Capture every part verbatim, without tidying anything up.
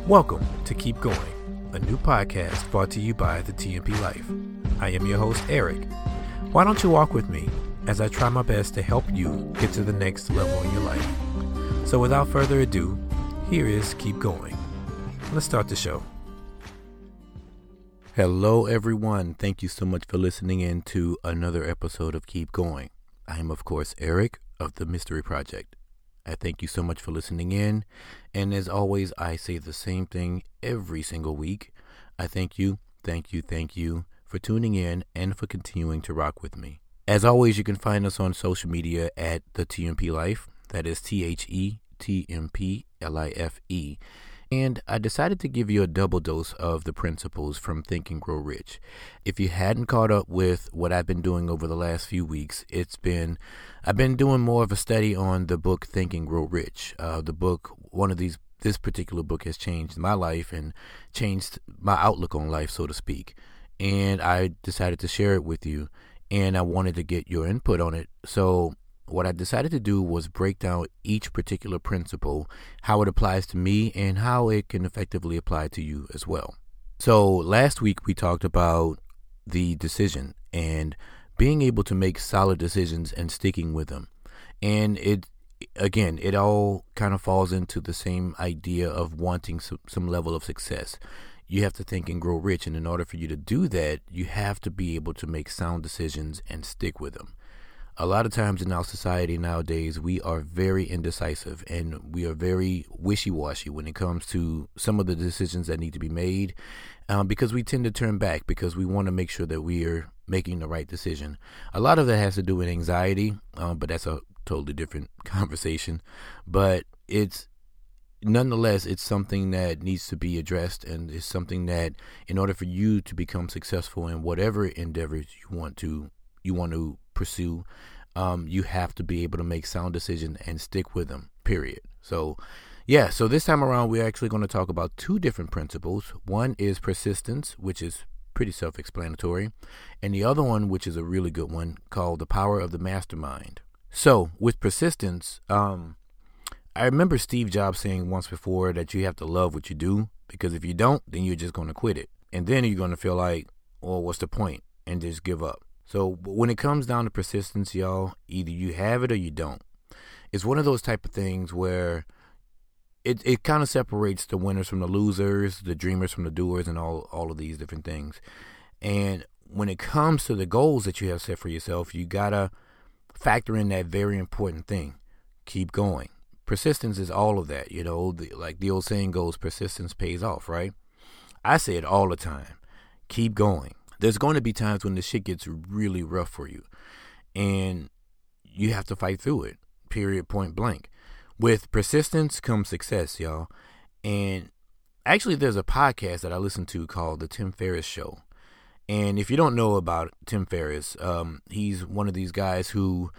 Welcome to Keep Going, a new podcast brought to you by the T M P Life. I am your host, Eric. Why don't you walk with me as I try my best to help you get to the next level in your life? So without further ado, here is Keep Going. Let's start the show. Hello, everyone. Thank you so much for listening in to another episode of Keep Going. I am, of course, Eric of The Mystery Project. I thank you so much for listening in. And as always, I say the same thing every single week. I thank you, thank you, thank you for tuning in and for continuing to rock with me. As always, you can find us on social media at the T M P Life. That is T H E T M P L I F E. And I decided to give you a double dose of the principles from Think and Grow Rich. If you hadn't caught up with what I've been doing over the last few weeks, it's been, I've been doing more of a study on the book Think and Grow Rich. Uh, the book, one of these, this particular book has changed my life and changed my outlook on life, so to speak. And I decided to share it with you, and I wanted to get your input on it. So what I decided to do was break down each particular principle, how it applies to me, and how it can effectively apply to you as well. So last week we talked about the decision and being able to make solid decisions and sticking with them. And it, again, it all kind of falls into the same idea of wanting some, some level of success. You have to think and grow rich. And in order for you to do that, you have to be able to make sound decisions and stick with them. A lot of times in our society nowadays, we are very indecisive and we are very wishy-washy when it comes to some of the decisions that need to be made um, because we tend to turn back because we want to make sure that we are making the right decision. A lot of that has to do with anxiety, um, but that's a totally different conversation. But it's nonetheless, it's something that needs to be addressed, and it's something that in order for you to become successful in whatever endeavors you want to you want to pursue, um, you have to be able to make sound decisions and stick with them, period. So, yeah, so this time around, we're actually going to talk about two different principles. One is persistence, which is pretty self-explanatory, and the other one, which is a really good one, called the power of the mastermind. So, with persistence, um, I remember Steve Jobs saying once before that you have to love what you do, because if you don't, then you're just going to quit it. And then you're going to feel like, well, what's the point? And just give up. So when it comes down to persistence, y'all, either you have it or you don't. It's one of those type of things where it, it kind of separates the winners from the losers, the dreamers from the doers, and all, all of these different things. And when it comes to the goals that you have set for yourself, you got to factor in that very important thing. Keep going. Persistence is all of that. You know, the, like the old saying goes, persistence pays off, right? I say it all the time. Keep going. There's going to be times when the shit gets really rough for you, and you have to fight through it, period, point blank. With persistence comes success, y'all. And actually, there's a podcast that I listen to called The Tim Ferriss Show. And if you don't know about Tim Ferriss, um, he's one of these guys who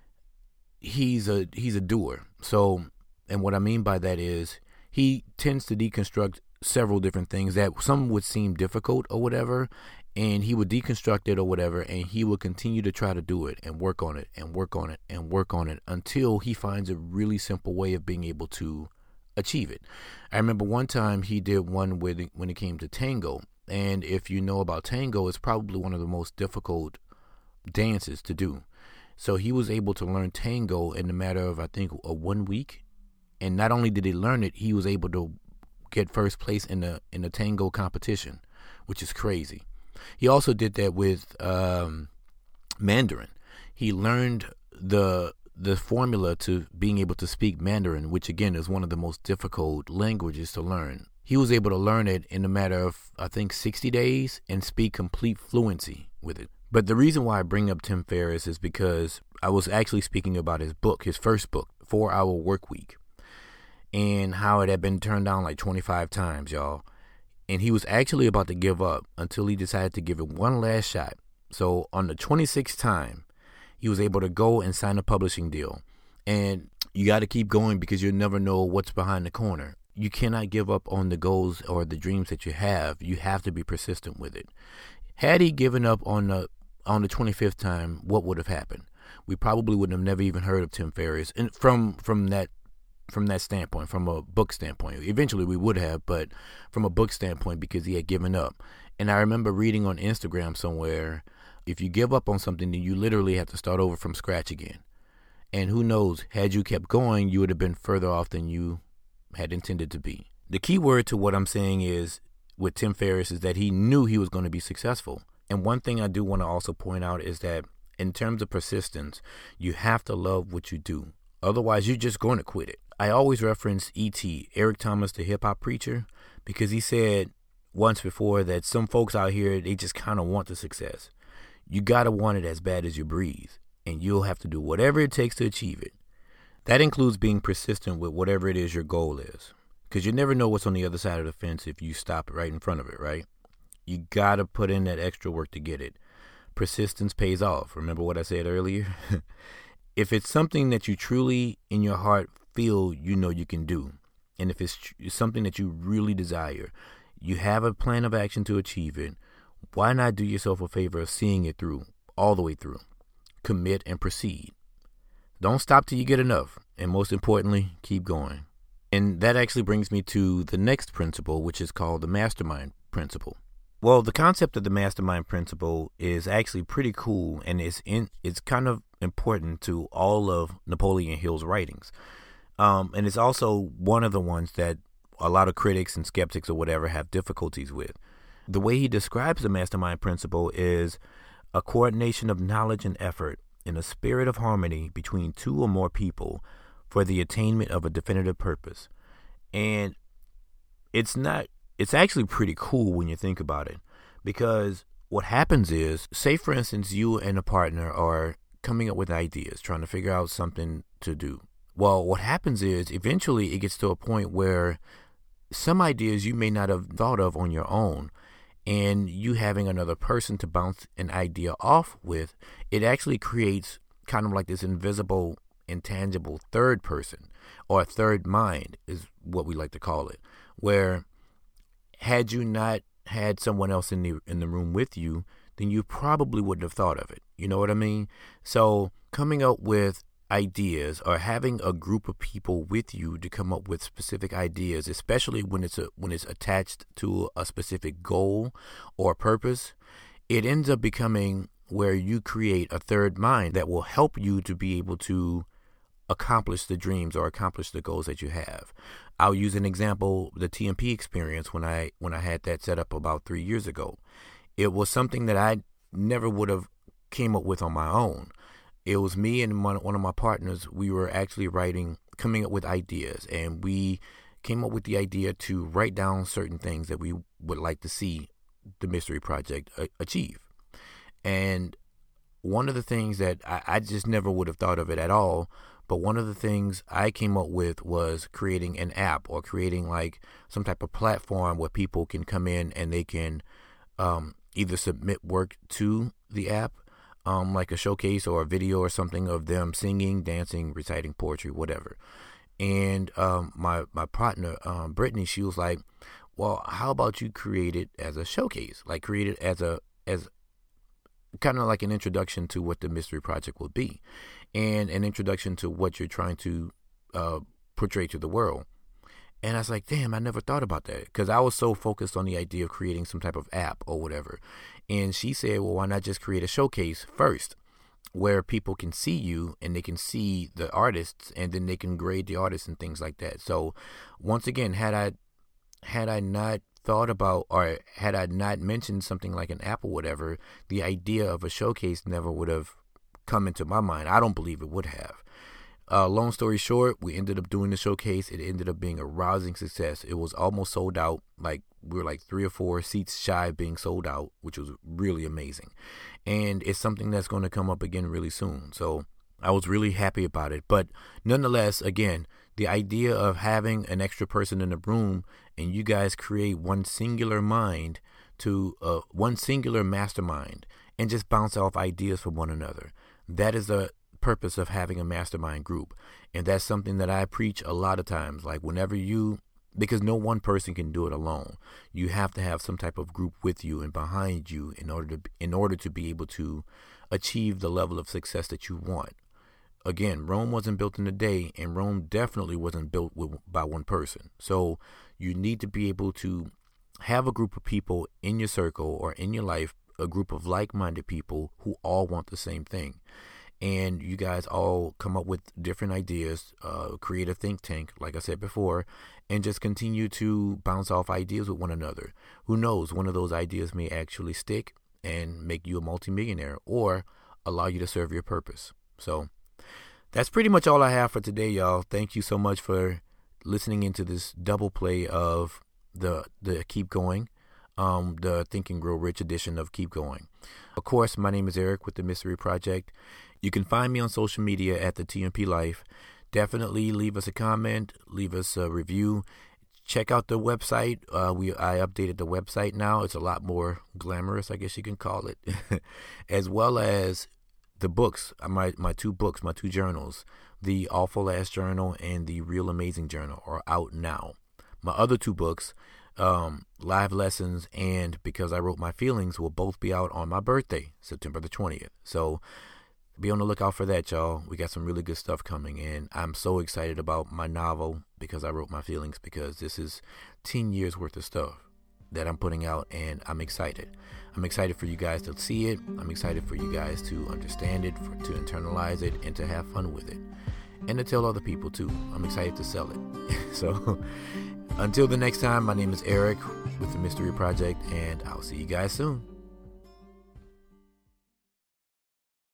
he's a he's a doer. So, and what I mean by that is he tends to deconstruct several different things that some would seem difficult or whatever, and he would deconstruct it or whatever, and he would continue to try to do it and work on it and work on it and work on it until he finds a really simple way of being able to achieve it. I remember one time he did one with when it came to tango, and if you know about tango, it's probably one of the most difficult dances to do. So he was able to learn tango in a matter of, I think, a one week, and not only did he learn it, he was able to get first place in the in the tango competition, which is crazy. He also did that with um, Mandarin. He learned the the formula to being able to speak Mandarin, which again is one of the most difficult languages to learn. He was able to learn it in a matter of, I think, sixty days and speak complete fluency with it. But the reason why I bring up Tim Ferriss is because I was actually speaking about his book, his first book, four hour Work Week, and how it had been turned down like twenty-five times, y'all. And he was actually about to give up until he decided to give it one last shot. So on the twenty-sixth time, he was able to go and sign a publishing deal. And you got to keep going because you never know what's behind the corner. You cannot give up on the goals or the dreams that you have. You have to be persistent with it. Had he given up on the on the twenty-fifth time, what would have happened? We probably would have never even heard of Tim Ferriss. And from from that from that standpoint, from a book standpoint. Eventually we would have, but from a book standpoint, because he had given up. And I remember reading on Instagram somewhere, if you give up on something, then you literally have to start over from scratch again. And who knows, had you kept going, you would have been further off than you had intended to be. The key word to what I'm saying is, with Tim Ferriss, is that he knew he was going to be successful. And one thing I do want to also point out is that in terms of persistence, you have to love what you do. Otherwise, you're just going to quit it. I always reference E T, Eric Thomas, the hip hop preacher, because he said once before that some folks out here, they just kind of want the success. You got to want it as bad as you breathe, and you'll have to do whatever it takes to achieve it. That includes being persistent with whatever it is your goal is, because you never know what's on the other side of the fence if you stop right in front of it, right? You got to put in that extra work to get it. Persistence pays off. Remember what I said earlier? If it's something that you truly in your heart feel you know you can do, and if it's tr- something that you really desire, you have a plan of action to achieve it, why not do yourself a favor of seeing it through, all the way through? Commit and proceed. Don't stop till you get enough. And most importantly, keep going. And that actually brings me to the next principle, which is called the mastermind principle. Well, the concept of the mastermind principle is actually pretty cool, and it's in it's kind of important to all of Napoleon Hill's writings. Um, and it's also one of the ones that a lot of critics and skeptics or whatever have difficulties with. The way he describes the mastermind principle is a coordination of knowledge and effort in a spirit of harmony between two or more people for the attainment of a definitive purpose. And it's not It's actually pretty cool when you think about it, because what happens is, say for instance, you and a partner are coming up with ideas, trying to figure out something to do. Well, what happens is eventually it gets to a point where some ideas you may not have thought of on your own, and you having another person to bounce an idea off with, it actually creates kind of like this invisible, intangible third person, or a third mind is what we like to call it, where had you not had someone else in the in the room with you, then you probably wouldn't have thought of it. You know what I mean? So coming up with ideas, or having a group of people with you to come up with specific ideas, especially when it's a, when it's attached to a specific goal or purpose, it ends up becoming where you create a third mind that will help you to be able to accomplish the dreams or accomplish the goals that you have. I'll use an example, the T M P experience when I when I had that set up about three years ago. It was something that I never would have came up with on my own. It was me and one, one of my partners. We were actually writing, coming up with ideas, and we came up with the idea to write down certain things that we would like to see the Mystery Project a- achieve. And one of the things that I, I just never would have thought of it at all, but one of the things I came up with was creating an app, or creating like some type of platform where people can come in and they can um, either submit work to the app, um, like a showcase or a video or something of them singing, dancing, reciting poetry, whatever. And um, my my partner, um, Brittany, she was like, well, how about you create it as a showcase, like create it as a as kind of like an introduction to what the Mystery Project will be, and an introduction to what you're trying to uh, portray to the world. And I was like, damn, I never thought about that, because I was so focused on the idea of creating some type of app or whatever. And she said, well, why not just create a showcase first, where people can see you and they can see the artists, and then they can grade the artists and things like that. So once again, had I had I not thought about, or had I not mentioned something like an app or whatever, the idea of a showcase never would have come into my mind. I don't believe it would have. Uh, long story short, we ended up doing the showcase. It ended up being a rousing success. It was almost sold out. Like, we were like three or four seats shy of being sold out, which was really amazing. And it's something that's going to come up again really soon. So I was really happy about it. But nonetheless, again, the idea of having an extra person in the room and you guys create one singular mind to uh, one singular mastermind and just bounce off ideas from one another. That is the purpose of having a mastermind group. And that's something that I preach a lot of times. Like, whenever you, because no one person can do it alone. You have to have some type of group with you and behind you in order to in order to be able to achieve the level of success that you want. again, Rome wasn't built in a day, and Rome definitely wasn't built with, by one person. So you need to be able to have a group of people in your circle or in your life, a group of like-minded people who all want the same thing. And you guys all come up with different ideas, uh, create a think tank, like I said before, and just continue to bounce off ideas with one another. Who knows, one of those ideas may actually stick and make you a multimillionaire or allow you to serve your purpose. So that's pretty much all I have for today, y'all. Thank you so much for listening into this double play of the the Keep Going, um, the Think and Grow Rich edition of Keep Going. Of course, my name is Eric with the Mystery Project. You can find me on social media at the T M P Life. Definitely leave us a comment, leave us a review. Check out the website. Uh, we I updated the website now. It's a lot more glamorous, I guess you can call it, as well as the books. My my two books, my two journals, the Awful Ass Journal and the Real Amazing Journal, are out now. My other two books, um, Live Lessons and Because I Wrote My Feelings, will both be out on my birthday, September the twentieth. So be on the lookout for that, y'all. We got some really good stuff coming in. I'm so excited about my novel, Because I Wrote My Feelings, because this is ten years worth of stuff that I'm putting out, and I'm excited. I'm excited for you guys to see it. I'm excited for you guys to understand it, for, to internalize it, and to have fun with it. And to tell other people, too. I'm excited to sell it. So until the next time, my name is Eric with the Mystery Project, and I'll see you guys soon.